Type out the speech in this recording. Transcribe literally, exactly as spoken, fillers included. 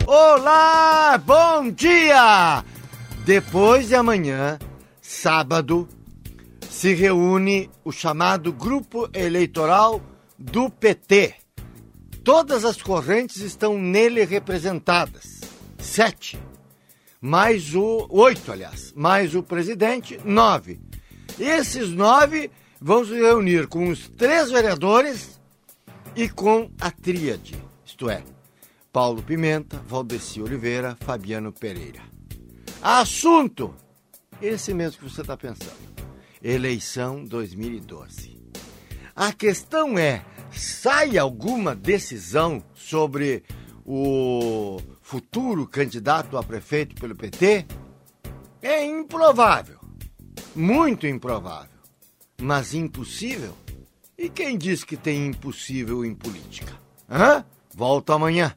Olá, bom dia! Depois de amanhã, sábado, se reúne o chamado Grupo Eleitoral do P T. Todas as correntes estão nele representadas. Sete. Mais o... Oito, aliás. Mais o presidente, nove. Esses nove vão se reunir com os três vereadores e com a tríade. Isto é, Paulo Pimenta, Valdeci Oliveira, Fabiano Pereira. Assunto, esse mesmo que você está pensando. Eleição dois mil e doze. A questão é, sai alguma decisão sobre o futuro candidato a prefeito pelo P T? É improvável, muito improvável, mas impossível? E quem diz que tem impossível em política? Hã? Volto amanhã.